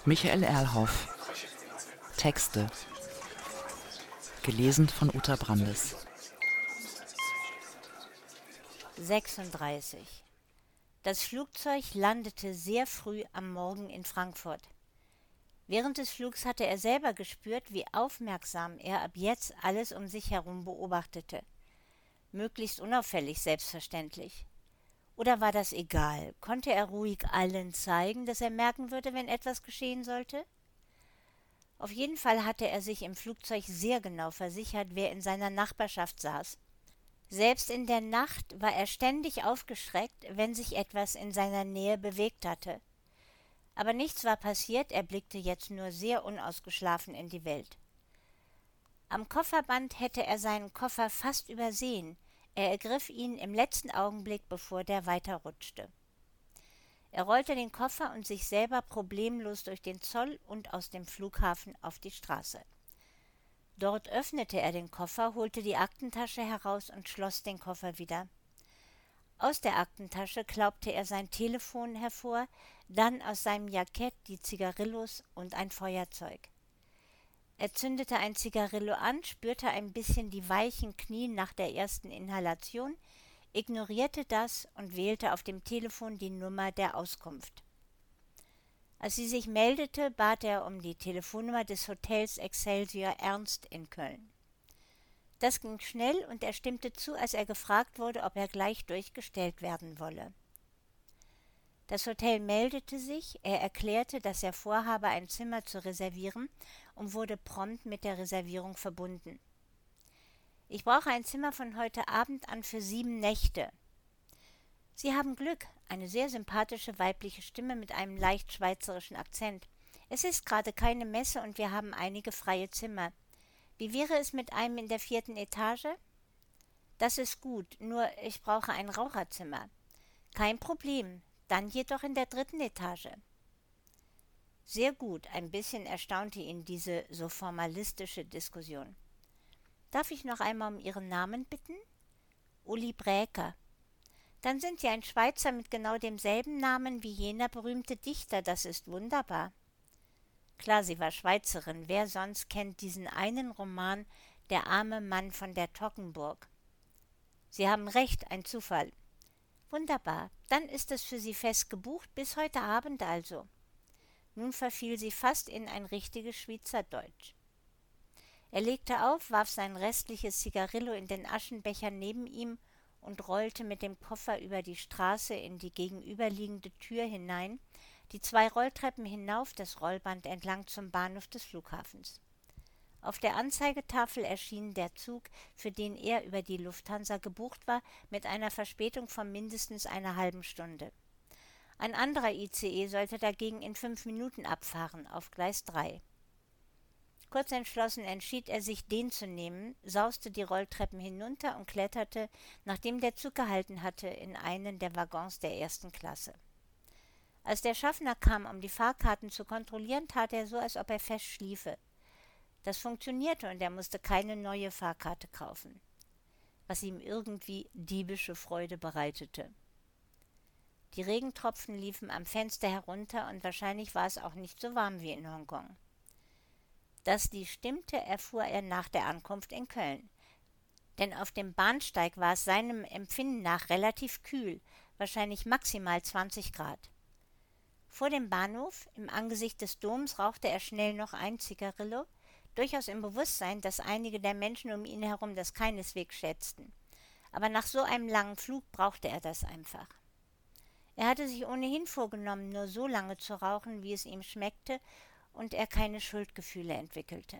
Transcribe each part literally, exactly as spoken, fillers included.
Michael Erlhoff. Texte. Gelesen von Uta Brandes. sechsunddreißig. Das Flugzeug landete sehr früh am Morgen in Frankfurt. Während des Flugs hatte er selber gespürt, wie aufmerksam er ab jetzt alles um sich herum beobachtete. Möglichst unauffällig, selbstverständlich. Oder war das egal? Konnte er ruhig allen zeigen, dass er merken würde, wenn etwas geschehen sollte? Auf jeden Fall hatte er sich im Flugzeug sehr genau versichert, wer in seiner Nachbarschaft saß. Selbst in der Nacht war er ständig aufgeschreckt, wenn sich etwas in seiner Nähe bewegt hatte. Aber nichts war passiert, er blickte jetzt nur sehr unausgeschlafen in die Welt. Am Kofferband hätte er seinen Koffer fast übersehen. Er ergriff ihn im letzten Augenblick, bevor der weiterrutschte. Er rollte den Koffer und sich selber problemlos durch den Zoll und aus dem Flughafen auf die Straße. Dort öffnete er den Koffer, holte die Aktentasche heraus und schloss den Koffer wieder. Aus der Aktentasche klaubte er sein Telefon hervor, dann aus seinem Jackett die Zigarillos und ein Feuerzeug. Er zündete ein Zigarillo an, spürte ein bisschen die weichen Knie nach der ersten Inhalation, ignorierte das und wählte auf dem Telefon die Nummer der Auskunft. Als sie sich meldete, bat er um die Telefonnummer des Hotels Excelsior Ernst in Köln. Das ging schnell und er stimmte zu, als er gefragt wurde, ob er gleich durchgestellt werden wolle. Das Hotel meldete sich, er erklärte, dass er vorhabe, ein Zimmer zu reservieren und wurde prompt mit der Reservierung verbunden. »Ich brauche ein Zimmer von heute Abend an für sieben Nächte.« »Sie haben Glück«, eine sehr sympathische weibliche Stimme mit einem leicht schweizerischen Akzent. »Es ist gerade keine Messe und wir haben einige freie Zimmer. Wie wäre es mit einem in der vierten Etage?« »Das ist gut, nur ich brauche ein Raucherzimmer.« »Kein Problem, dann jedoch in der dritten Etage.« Sehr gut, ein bisschen erstaunte ihn diese so formalistische Diskussion. »Darf ich noch einmal um Ihren Namen bitten?« »Uli Bräker.« »Dann sind Sie ein Schweizer mit genau demselben Namen wie jener berühmte Dichter, das ist wunderbar.« Klar, sie war Schweizerin, wer sonst kennt diesen einen Roman »Der arme Mann von der Toggenburg«? »Sie haben recht, ein Zufall.« »Wunderbar, dann ist es für Sie fest gebucht, bis heute Abend also.« Nun verfiel sie fast in ein richtiges Schweizerdeutsch. Er legte auf, warf sein restliches Zigarillo in den Aschenbecher neben ihm und rollte mit dem Koffer über die Straße in die gegenüberliegende Tür hinein, die zwei Rolltreppen hinauf, das Rollband entlang zum Bahnhof des Flughafens. Auf der Anzeigetafel erschien der Zug, für den er über die Lufthansa gebucht war, mit einer Verspätung von mindestens einer halben Stunde. Ein anderer I C E sollte dagegen in fünf Minuten abfahren, auf Gleis drei. Kurz entschlossen entschied er sich, den zu nehmen, sauste die Rolltreppen hinunter und kletterte, nachdem der Zug gehalten hatte, in einen der Waggons der ersten Klasse. Als der Schaffner kam, um die Fahrkarten zu kontrollieren, tat er so, als ob er fest schliefe. Das funktionierte und er musste keine neue Fahrkarte kaufen, was ihm irgendwie diebische Freude bereitete. Die Regentropfen liefen am Fenster herunter und wahrscheinlich war es auch nicht so warm wie in Hongkong. Dass dies stimmte, erfuhr er nach der Ankunft in Köln. Denn auf dem Bahnsteig war es seinem Empfinden nach relativ kühl, wahrscheinlich maximal zwanzig Grad. Vor dem Bahnhof, im Angesicht des Doms, rauchte er schnell noch ein Zigarillo, durchaus im Bewusstsein, dass einige der Menschen um ihn herum das keineswegs schätzten. Aber nach so einem langen Flug brauchte er das einfach. Er hatte sich ohnehin vorgenommen, nur so lange zu rauchen, wie es ihm schmeckte, und er keine Schuldgefühle entwickelte.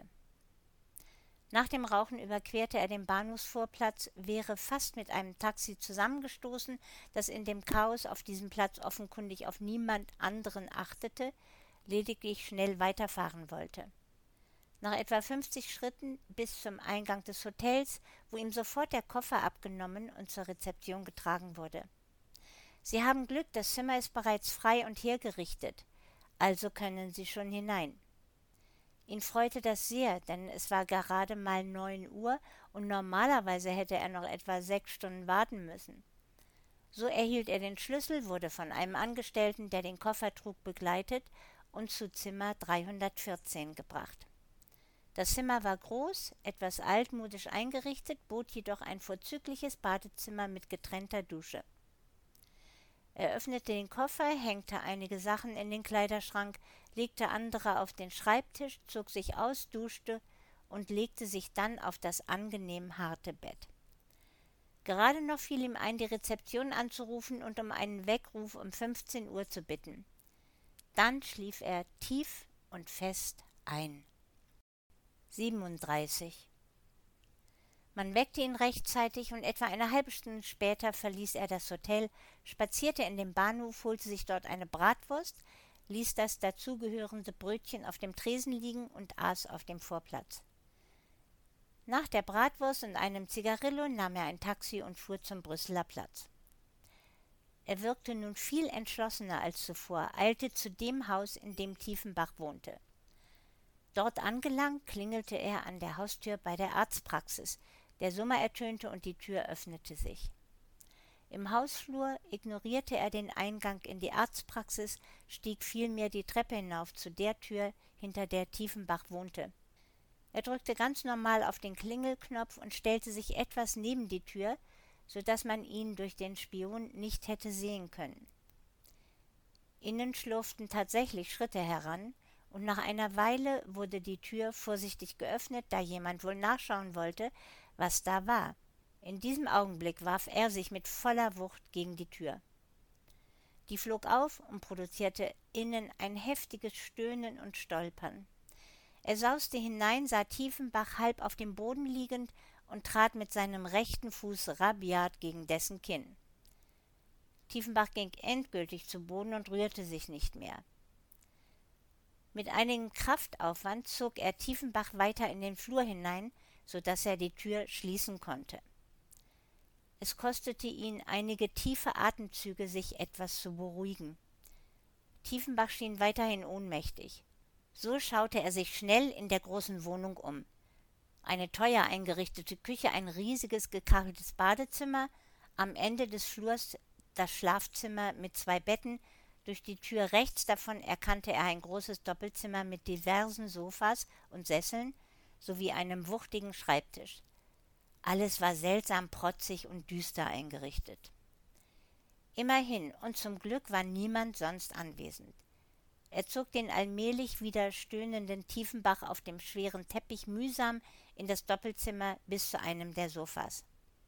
Nach dem Rauchen überquerte er den Bahnhofsvorplatz, wäre fast mit einem Taxi zusammengestoßen, das in dem Chaos auf diesem Platz offenkundig auf niemand anderen achtete, lediglich schnell weiterfahren wollte. Nach etwa fünfzig Schritten bis zum Eingang des Hotels, wo ihm sofort der Koffer abgenommen und zur Rezeption getragen wurde. »Sie haben Glück, das Zimmer ist bereits frei und hergerichtet. Also können Sie schon hinein.« Ihn freute das sehr, denn es war gerade mal neun Uhr und normalerweise hätte er noch etwa sechs Stunden warten müssen. So erhielt er den Schlüssel, wurde von einem Angestellten, der den Koffer trug, begleitet und zu Zimmer dreihundertvierzehn gebracht. Das Zimmer war groß, etwas altmodisch eingerichtet, bot jedoch ein vorzügliches Badezimmer mit getrennter Dusche. Er öffnete den Koffer, hängte einige Sachen in den Kleiderschrank, legte andere auf den Schreibtisch, zog sich aus, duschte und legte sich dann auf das angenehm harte Bett. Gerade noch fiel ihm ein, die Rezeption anzurufen und um einen Weckruf um fünfzehn Uhr zu bitten. Dann schlief er tief und fest ein. siebenunddreißig. Man weckte ihn rechtzeitig und etwa eine halbe Stunde später verließ er das Hotel, spazierte in den Bahnhof, holte sich dort eine Bratwurst, ließ das dazugehörende Brötchen auf dem Tresen liegen und aß auf dem Vorplatz. Nach der Bratwurst und einem Zigarillo nahm er ein Taxi und fuhr zum Brüsseler Platz. Er wirkte nun viel entschlossener als zuvor, eilte zu dem Haus, in dem Tiefenbach wohnte. Dort angelangt, klingelte er an der Haustür bei der Arztpraxis. Der Summer ertönte und die Tür öffnete sich. Im Hausflur ignorierte er den Eingang in die Arztpraxis, stieg vielmehr die Treppe hinauf zu der Tür, hinter der Tiefenbach wohnte. Er drückte ganz normal auf den Klingelknopf und stellte sich etwas neben die Tür, so dass man ihn durch den Spion nicht hätte sehen können. Innen schlurften tatsächlich Schritte heran, und nach einer Weile wurde die Tür vorsichtig geöffnet, da jemand wohl nachschauen wollte, was da war. In diesem Augenblick warf er sich mit voller Wucht gegen die Tür. Die flog auf und produzierte innen ein heftiges Stöhnen und Stolpern. Er sauste hinein, sah Tiefenbach halb auf dem Boden liegend und trat mit seinem rechten Fuß rabiat gegen dessen Kinn. Tiefenbach ging endgültig zu Boden und rührte sich nicht mehr. Mit einigem Kraftaufwand zog er Tiefenbach weiter in den Flur hinein, so dass er die Tür schließen konnte. Es kostete ihn einige tiefe Atemzüge, sich etwas zu beruhigen. Tiefenbach schien weiterhin ohnmächtig. So schaute er sich schnell in der großen Wohnung um. Eine teuer eingerichtete Küche, ein riesiges gekacheltes Badezimmer, am Ende des Flurs das Schlafzimmer mit zwei Betten. Durch die Tür rechts davon erkannte er ein großes Doppelzimmer mit diversen Sofas und Sesseln sowie einem wuchtigen Schreibtisch. Alles war seltsam protzig und düster eingerichtet. Immerhin, und zum Glück war niemand sonst anwesend. Er zog den allmählich wieder stöhnenden Tiefenbach auf dem schweren Teppich mühsam in das Doppelzimmer bis zu einem der Sofas.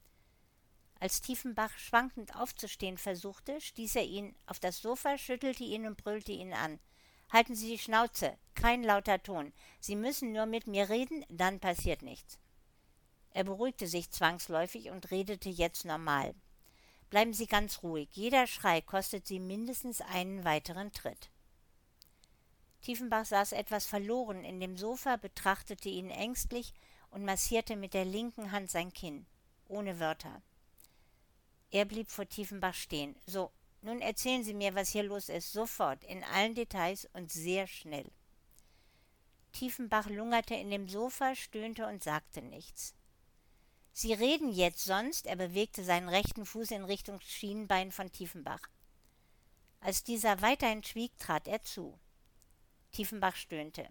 Als Tiefenbach schwankend aufzustehen versuchte, stieß er ihn auf das Sofa, schüttelte ihn und brüllte ihn an. »Halten Sie die Schnauze, kein lauter Ton. Sie müssen nur mit mir reden, dann passiert nichts.« Er beruhigte sich zwangsläufig und redete jetzt normal. »Bleiben Sie ganz ruhig, jeder Schrei kostet Sie mindestens einen weiteren Tritt.« Tiefenbach saß etwas verloren in dem Sofa, betrachtete ihn ängstlich und massierte mit der linken Hand sein Kinn, ohne Wörter. Er blieb vor Tiefenbach stehen. »So, nun erzählen Sie mir, was hier los ist, sofort, in allen Details und sehr schnell.« Tiefenbach lungerte in dem Sofa, stöhnte und sagte nichts. »Sie reden jetzt sonst«, er bewegte seinen rechten Fuß in Richtung Schienbein von Tiefenbach. Als dieser weiterhin schwieg, trat er zu. Tiefenbach stöhnte.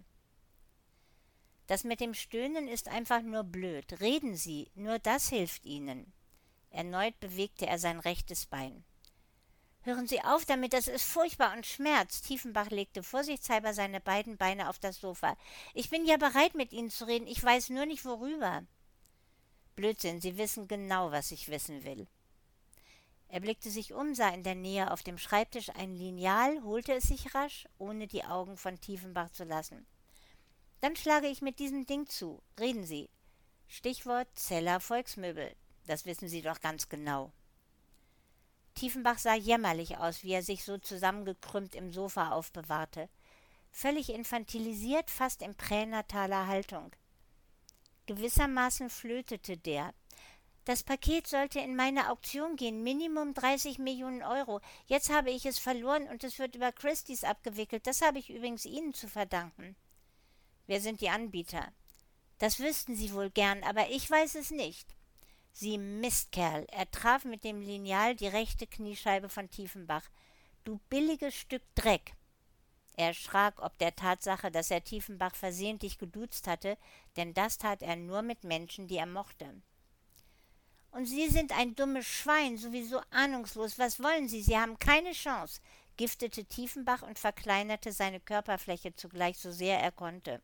»Das mit dem Stöhnen ist einfach nur blöd. Reden Sie, nur das hilft Ihnen.« Erneut bewegte er sein rechtes Bein. »Hören Sie auf damit, das ist furchtbar und schmerzt.« Tiefenbach legte vorsichtshalber seine beiden Beine auf das Sofa. »Ich bin ja bereit, mit Ihnen zu reden, ich weiß nur nicht, worüber.« »Blödsinn, Sie wissen genau, was ich wissen will.« Er blickte sich um, sah in der Nähe auf dem Schreibtisch ein Lineal, holte es sich rasch, ohne die Augen von Tiefenbach zu lassen. »Dann schlage ich mit diesem Ding zu. Reden Sie. Stichwort Zeller Volksmöbel. Das wissen Sie doch ganz genau.« Tiefenbach sah jämmerlich aus, wie er sich so zusammengekrümmt im Sofa aufbewahrte. Völlig infantilisiert, fast in pränataler Haltung. Gewissermaßen flötete der. »Das Paket sollte in meine Auktion gehen, Minimum dreißig Millionen Euro. Jetzt habe ich es verloren und es wird über Christie's abgewickelt. Das habe ich übrigens Ihnen zu verdanken.« »Wer sind die Anbieter?« »Das wüssten Sie wohl gern, aber ich weiß es nicht.« »Sie Mistkerl«, er traf mit dem Lineal die rechte Kniescheibe von Tiefenbach. »Du billiges Stück Dreck!« Er erschrak ob der Tatsache, dass er Tiefenbach versehentlich geduzt hatte, denn das tat er nur mit Menschen, die er mochte. »Und Sie sind ein dummes Schwein, sowieso ahnungslos. Was wollen Sie? Sie haben keine Chance«, giftete Tiefenbach und verkleinerte seine Körperfläche zugleich so sehr er konnte.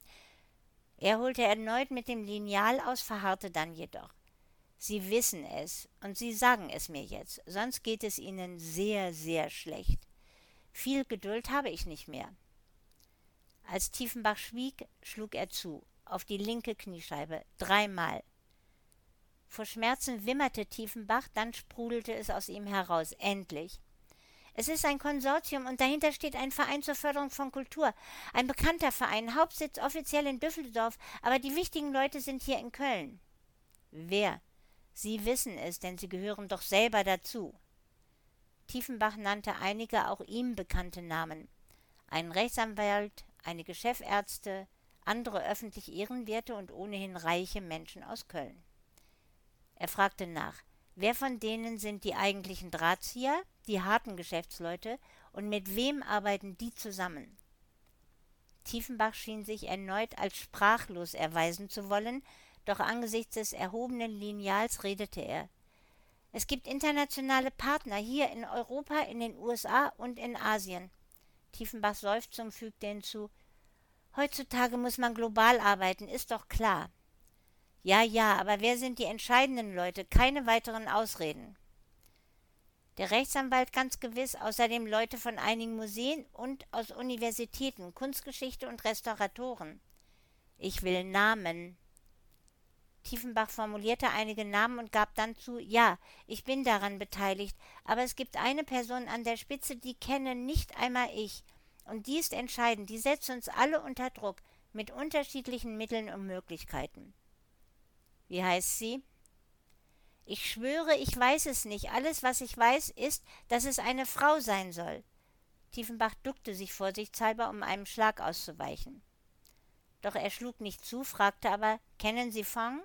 Er holte erneut mit dem Lineal aus, verharrte dann jedoch. »Sie wissen es, und Sie sagen es mir jetzt, sonst geht es Ihnen sehr, sehr schlecht. Viel Geduld habe ich nicht mehr.« Als Tiefenbach schwieg, schlug er zu, auf die linke Kniescheibe, dreimal. Vor Schmerzen wimmerte Tiefenbach, dann sprudelte es aus ihm heraus, endlich. »Es ist ein Konsortium und dahinter steht ein Verein zur Förderung von Kultur. Ein bekannter Verein, Hauptsitz offiziell in Düsseldorf, aber die wichtigen Leute sind hier in Köln.« »Wer?« »Sie wissen es, denn Sie gehören doch selber dazu.« Tiefenbach nannte einige auch ihm bekannte Namen. Einen Rechtsanwalt, einige Chefärzte, andere öffentlich ehrenwerte und ohnehin reiche Menschen aus Köln. Er fragte nach, wer von denen sind die eigentlichen Drahtzieher, die harten Geschäftsleute, und mit wem arbeiten die zusammen? Tiefenbach schien sich erneut als sprachlos erweisen zu wollen, doch angesichts des erhobenen Lineals redete er. »Es gibt internationale Partner hier in Europa, in den U S A und in Asien.« Tiefenbach seufzte und fügte hinzu, »Heutzutage muss man global arbeiten, ist doch klar.« »Ja, ja, aber wer sind die entscheidenden Leute? Keine weiteren Ausreden.« Der Rechtsanwalt ganz gewiss, außerdem Leute von einigen Museen und aus Universitäten, Kunstgeschichte und Restauratoren. »Ich will Namen.« Tiefenbach formulierte einige Namen und gab dann zu, »Ja, ich bin daran beteiligt, aber es gibt eine Person an der Spitze, die kenne nicht einmal ich. Und die ist entscheidend, die setzt uns alle unter Druck, mit unterschiedlichen Mitteln und Möglichkeiten.« »Wie heißt sie?« »Ich schwöre, ich weiß es nicht. Alles, was ich weiß, ist, dass es eine Frau sein soll.« Tiefenbach duckte sich vorsichtshalber, um einem Schlag auszuweichen. Doch er schlug nicht zu, fragte aber, »Kennen Sie Fong?«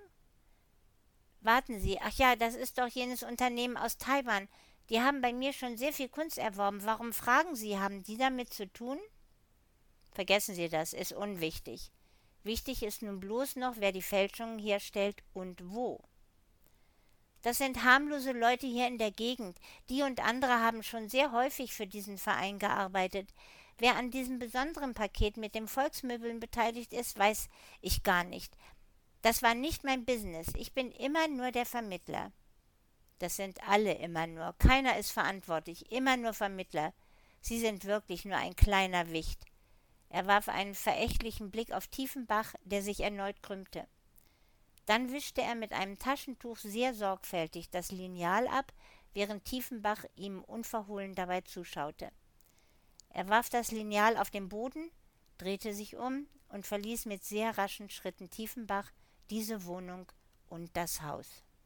»Warten Sie, ach ja, das ist doch jenes Unternehmen aus Taiwan. Die haben bei mir schon sehr viel Kunst erworben. Warum fragen Sie, haben die damit zu tun?« »Vergessen Sie das, ist unwichtig. Wichtig ist nun bloß noch, wer die Fälschungen herstellt und wo.« »Das sind harmlose Leute hier in der Gegend. Die und andere haben schon sehr häufig für diesen Verein gearbeitet. Wer an diesem besonderen Paket mit den Volksmöbeln beteiligt ist, weiß ich gar nicht. Das war nicht mein Business. Ich bin immer nur der Vermittler.« »Das sind alle immer nur. Keiner ist verantwortlich. Immer nur Vermittler. Sie sind wirklich nur ein kleiner Wicht.« Er warf einen verächtlichen Blick auf Tiefenbach, der sich erneut krümmte. Dann wischte er mit einem Taschentuch sehr sorgfältig das Lineal ab, während Tiefenbach ihm unverhohlen dabei zuschaute. Er warf das Lineal auf den Boden, drehte sich um und verließ mit sehr raschen Schritten Tiefenbach, diese Wohnung und das Haus.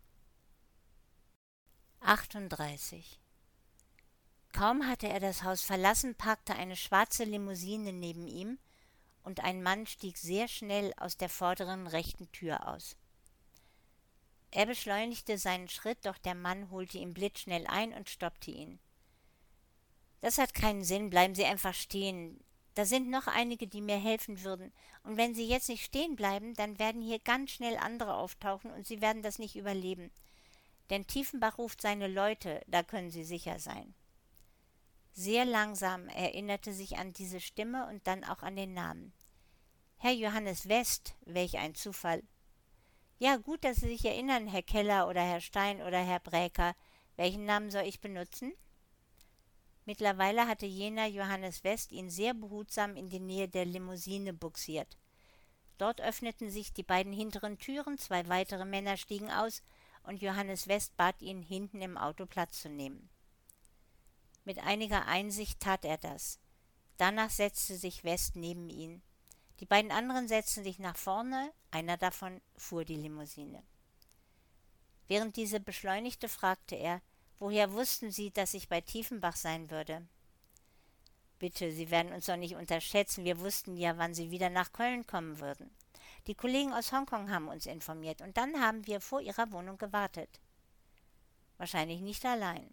achtunddreißig. Kaum hatte er das Haus verlassen, parkte eine schwarze Limousine neben ihm, und ein Mann stieg sehr schnell aus der vorderen rechten Tür aus. Er beschleunigte seinen Schritt, doch der Mann holte ihn blitzschnell ein und stoppte ihn. »Das hat keinen Sinn, bleiben Sie einfach stehen. Da sind noch einige, die mir helfen würden, und wenn Sie jetzt nicht stehen bleiben, dann werden hier ganz schnell andere auftauchen und Sie werden das nicht überleben. Denn Tiefenbach ruft seine Leute, da können Sie sicher sein.« Sehr langsam erinnerte sich an diese Stimme und dann auch an den Namen. »Herr Johannes West, welch ein Zufall!« »Ja, gut, dass Sie sich erinnern, Herr Keller oder Herr Stein oder Herr Bräker. Welchen Namen soll ich benutzen?« Mittlerweile hatte jener Johannes West ihn sehr behutsam in die Nähe der Limousine bugsiert. Dort öffneten sich die beiden hinteren Türen, zwei weitere Männer stiegen aus, und Johannes West bat ihn, hinten im Auto Platz zu nehmen. Mit einiger Einsicht tat er das. Danach setzte sich West neben ihn. Die beiden anderen setzten sich nach vorne, einer davon fuhr die Limousine. Während diese beschleunigte, fragte er, »Woher wussten Sie, dass ich bei Tiefenbach sein würde?« »Bitte, Sie werden uns doch nicht unterschätzen. Wir wussten ja, wann Sie wieder nach Köln kommen würden. Die Kollegen aus Hongkong haben uns informiert, und dann haben wir vor Ihrer Wohnung gewartet.« »Wahrscheinlich nicht allein.«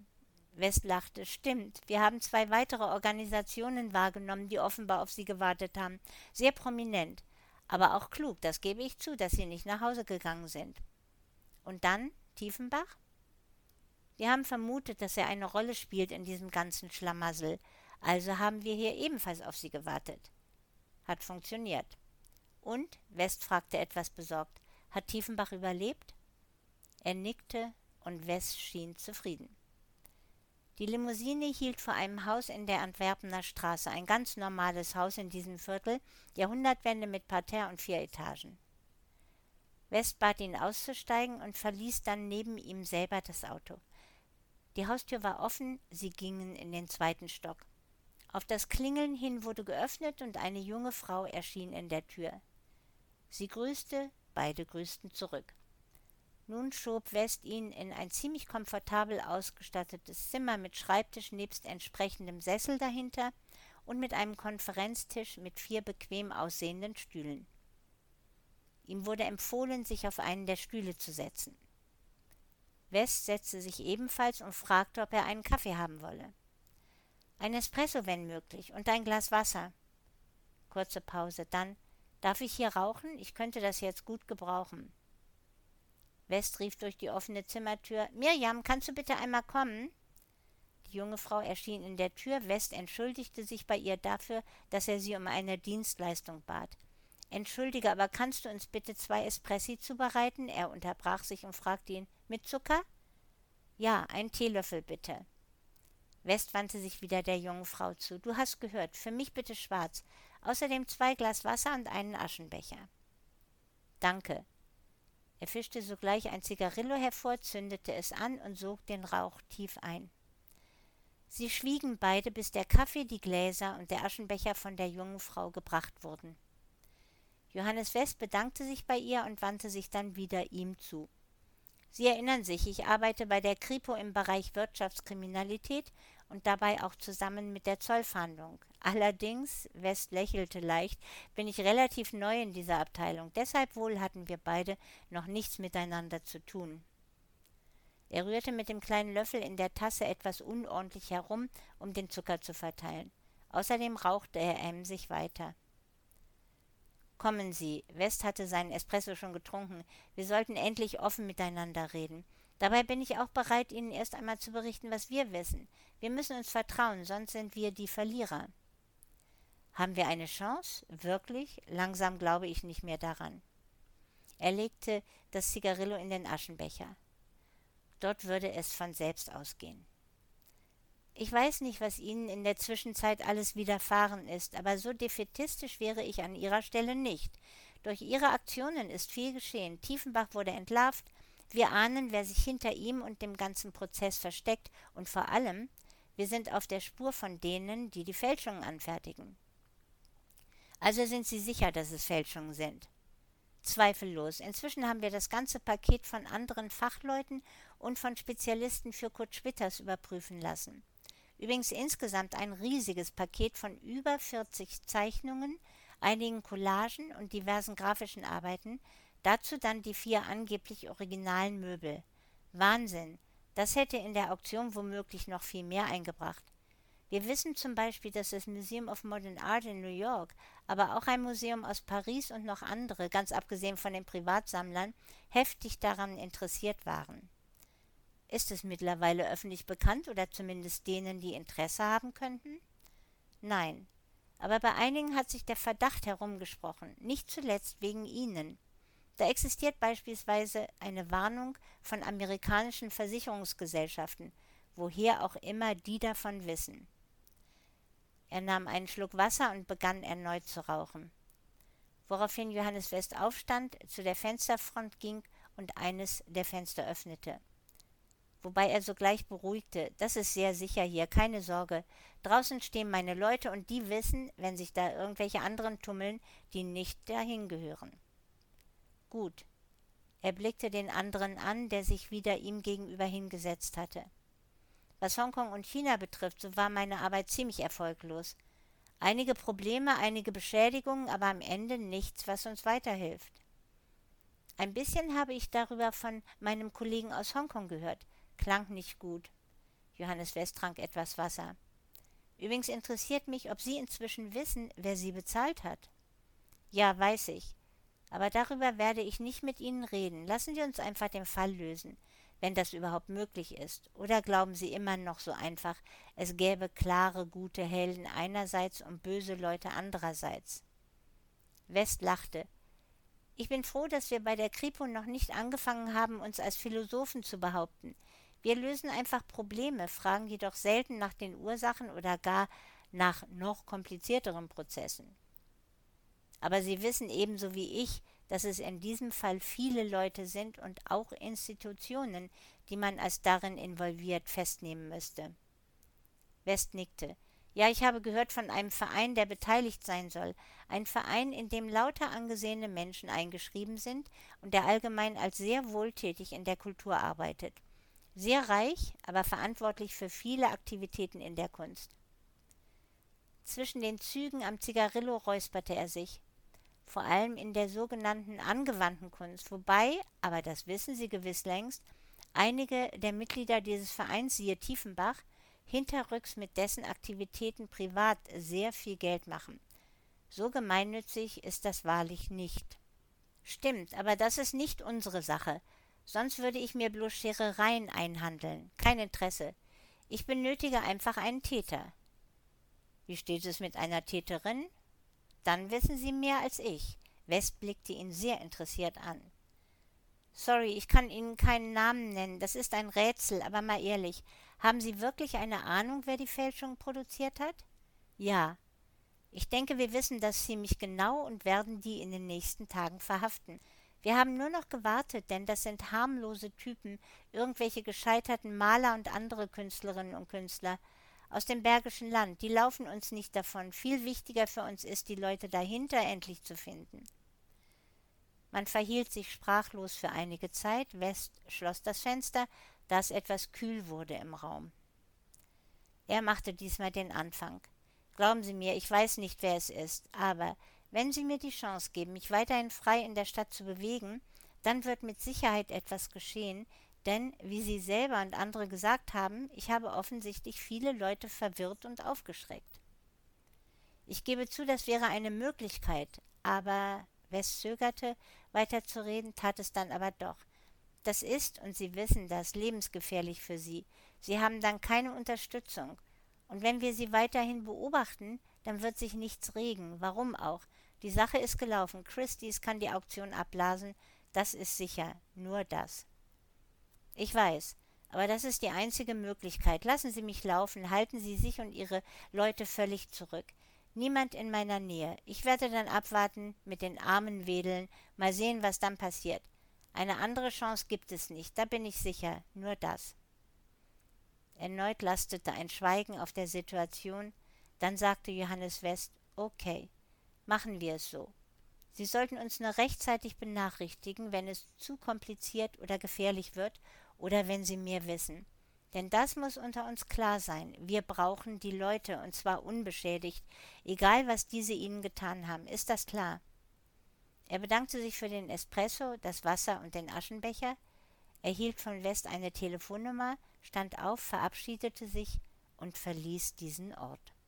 West lachte. Stimmt, wir haben zwei weitere Organisationen wahrgenommen, die offenbar auf Sie gewartet haben. Sehr prominent. Aber auch klug, das gebe ich zu, dass Sie nicht nach Hause gegangen sind. Und dann Tiefenbach? Wir haben vermutet, dass er eine Rolle spielt in diesem ganzen Schlamassel. Also haben wir hier ebenfalls auf Sie gewartet. Hat funktioniert. Und? West fragte etwas besorgt. Hat Tiefenbach überlebt? Er nickte und West schien zufrieden. Die Limousine hielt vor einem Haus in der Antwerpener Straße, ein ganz normales Haus in diesem Viertel, Jahrhundertwende mit Parterre und vier Etagen. West bat ihn auszusteigen und verließ dann neben ihm selber das Auto. Die Haustür war offen, sie gingen in den zweiten Stock. Auf das Klingeln hin wurde geöffnet und eine junge Frau erschien in der Tür. Sie grüßte, beide grüßten zurück. Nun schob West ihn in ein ziemlich komfortabel ausgestattetes Zimmer mit Schreibtisch nebst entsprechendem Sessel dahinter und mit einem Konferenztisch mit vier bequem aussehenden Stühlen. Ihm wurde empfohlen, sich auf einen der Stühle zu setzen. West setzte sich ebenfalls und fragte, ob er einen Kaffee haben wolle. Ein Espresso, wenn möglich, und ein Glas Wasser. Kurze Pause, dann: Darf ich hier rauchen? Ich könnte das jetzt gut gebrauchen. West rief durch die offene Zimmertür: Mirjam, kannst du bitte einmal kommen? Die junge Frau erschien in der Tür. West entschuldigte sich bei ihr dafür, dass er sie um eine Dienstleistung bat. »Entschuldige, aber kannst du uns bitte zwei Espressi zubereiten?« Er unterbrach sich und fragte ihn: »Mit Zucker?« »Ja, einen Teelöffel bitte.« West wandte sich wieder der jungen Frau zu. »Du hast gehört, für mich bitte schwarz. Außerdem zwei Glas Wasser und einen Aschenbecher.« »Danke.« Er fischte sogleich ein Zigarillo hervor, zündete es an und sog den Rauch tief ein. Sie schwiegen beide, bis der Kaffee, die Gläser und der Aschenbecher von der jungen Frau gebracht wurden. Johannes West bedankte sich bei ihr und wandte sich dann wieder ihm zu. »Sie erinnern sich, ich arbeite bei der Kripo im Bereich Wirtschaftskriminalität und dabei auch zusammen mit der Zollfahndung. Allerdings«, West lächelte leicht, »bin ich relativ neu in dieser Abteilung. Deshalb wohl hatten wir beide noch nichts miteinander zu tun.« Er rührte mit dem kleinen Löffel in der Tasse etwas unordentlich herum, um den Zucker zu verteilen. Außerdem rauchte er emsig weiter. »Kommen Sie«, West hatte seinen Espresso schon getrunken, »wir sollten endlich offen miteinander reden. Dabei bin ich auch bereit, Ihnen erst einmal zu berichten, was wir wissen. Wir müssen uns vertrauen, sonst sind wir die Verlierer.« »Haben wir eine Chance? Wirklich? Langsam glaube ich nicht mehr daran.« Er legte das Zigarillo in den Aschenbecher. »Dort würde es von selbst ausgehen.« »Ich weiß nicht, was Ihnen in der Zwischenzeit alles widerfahren ist, aber so defaitistisch wäre ich an Ihrer Stelle nicht. Durch Ihre Aktionen ist viel geschehen. Tiefenbach wurde entlarvt. Wir ahnen, wer sich hinter ihm und dem ganzen Prozess versteckt. Und vor allem, wir sind auf der Spur von denen, die die Fälschungen anfertigen.« »Also sind Sie sicher, dass es Fälschungen sind?« »Zweifellos. Inzwischen haben wir das ganze Paket von anderen Fachleuten und von Spezialisten für Kurt Schwitters überprüfen lassen. Übrigens insgesamt ein riesiges Paket von über vierzig Zeichnungen, einigen Collagen und diversen grafischen Arbeiten, dazu dann die vier angeblich originalen Möbel. Wahnsinn! Das hätte in der Auktion womöglich noch viel mehr eingebracht. Wir wissen zum Beispiel, dass das Museum of Modern Art in New York, aber auch ein Museum aus Paris und noch andere, ganz abgesehen von den Privatsammlern, heftig daran interessiert waren. Ist es mittlerweile öffentlich bekannt oder zumindest denen, die Interesse haben könnten? Nein, aber bei einigen hat sich der Verdacht herumgesprochen, nicht zuletzt wegen Ihnen. Da existiert beispielsweise eine Warnung von amerikanischen Versicherungsgesellschaften, woher auch immer die davon wissen. Er nahm einen Schluck Wasser und begann erneut zu rauchen, woraufhin Johannes West aufstand, zu der Fensterfront ging und eines der Fenster öffnete. Wobei er sogleich beruhigte: »Das ist sehr sicher hier, keine Sorge. Draußen stehen meine Leute und die wissen, wenn sich da irgendwelche anderen tummeln, die nicht dahin gehören.« »Gut.« Er blickte den anderen an, der sich wieder ihm gegenüber hingesetzt hatte. »Was Hongkong und China betrifft, so war meine Arbeit ziemlich erfolglos. Einige Probleme, einige Beschädigungen, aber am Ende nichts, was uns weiterhilft. Ein bisschen habe ich darüber von meinem Kollegen aus Hongkong gehört. Klang nicht gut.« Johannes West trank etwas Wasser. Übrigens interessiert mich, ob Sie inzwischen wissen, wer Sie bezahlt hat. Ja, weiß ich. Aber darüber werde ich nicht mit Ihnen reden. Lassen Sie uns einfach den Fall lösen, wenn das überhaupt möglich ist. Oder glauben Sie immer noch so einfach, es gäbe klare, gute Helden einerseits und böse Leute andererseits? West lachte. Ich bin froh, dass wir bei der Kripo noch nicht angefangen haben, uns als Philosophen zu behaupten. Wir lösen einfach Probleme, fragen jedoch selten nach den Ursachen oder gar nach noch komplizierteren Prozessen. Aber Sie wissen ebenso wie ich, dass es in diesem Fall viele Leute sind und auch Institutionen, die man als darin involviert festnehmen müsste. West nickte. Ja, ich habe gehört von einem Verein, der beteiligt sein soll. Ein Verein, in dem lauter angesehene Menschen eingeschrieben sind und der allgemein als sehr wohltätig in der Kultur arbeitet. Sehr reich, aber verantwortlich für viele Aktivitäten in der Kunst. Zwischen den Zügen am Zigarillo räusperte er sich. Vor allem in der sogenannten angewandten Kunst, wobei, aber das wissen Sie gewiss längst, einige der Mitglieder dieses Vereins, siehe Tiefenbach, hinterrücks mit dessen Aktivitäten privat sehr viel Geld machen. So gemeinnützig ist das wahrlich nicht. Stimmt, aber das ist nicht unsere Sache. Sonst würde ich mir bloß Scherereien einhandeln. Kein Interesse. Ich benötige einfach einen Täter. Wie steht es mit einer Täterin? Dann wissen Sie mehr als ich. West blickte ihn sehr interessiert an. Sorry, ich kann Ihnen keinen Namen nennen. Das ist ein Rätsel, aber mal ehrlich. Haben Sie wirklich eine Ahnung, wer die Fälschung produziert hat? Ja. Ich denke, wir wissen das ziemlich genau und werden die in den nächsten Tagen verhaften. Wir haben nur noch gewartet, denn das sind harmlose Typen, irgendwelche gescheiterten Maler und andere Künstlerinnen und Künstler aus dem Bergischen Land. Die laufen uns nicht davon. Viel wichtiger für uns ist, die Leute dahinter endlich zu finden. Man verhielt sich sprachlos für einige Zeit. West schloss das Fenster, da es etwas kühl wurde im Raum. Er machte diesmal den Anfang. Glauben Sie mir, ich weiß nicht, wer es ist, aber wenn Sie mir die Chance geben, mich weiterhin frei in der Stadt zu bewegen, dann wird mit Sicherheit etwas geschehen, denn, wie Sie selber und andere gesagt haben, ich habe offensichtlich viele Leute verwirrt und aufgeschreckt. Ich gebe zu, das wäre eine Möglichkeit, aber West zögerte, weiterzureden, tat es dann aber doch. Das ist, und Sie wissen das, lebensgefährlich für Sie. Sie haben dann keine Unterstützung. Und wenn wir Sie weiterhin beobachten, dann wird sich nichts regen. Warum auch? Die Sache ist gelaufen. Christie's kann die Auktion abblasen. Das ist sicher. Nur das. Ich weiß. Aber das ist die einzige Möglichkeit. Lassen Sie mich laufen. Halten Sie sich und Ihre Leute völlig zurück. Niemand in meiner Nähe. Ich werde dann abwarten, mit den Armen wedeln. Mal sehen, was dann passiert. Eine andere Chance gibt es nicht. Da bin ich sicher. Nur das. Erneut lastete ein Schweigen auf der Situation. Dann sagte Johannes West, okay, machen wir es so. Sie sollten uns nur rechtzeitig benachrichtigen, wenn es zu kompliziert oder gefährlich wird oder wenn Sie mehr wissen. Denn das muss unter uns klar sein. Wir brauchen die Leute, und zwar unbeschädigt, egal was diese ihnen getan haben. Ist das klar? Er bedankte sich für den Espresso, das Wasser und den Aschenbecher, erhielt von West eine Telefonnummer, stand auf, verabschiedete sich und verließ diesen Ort.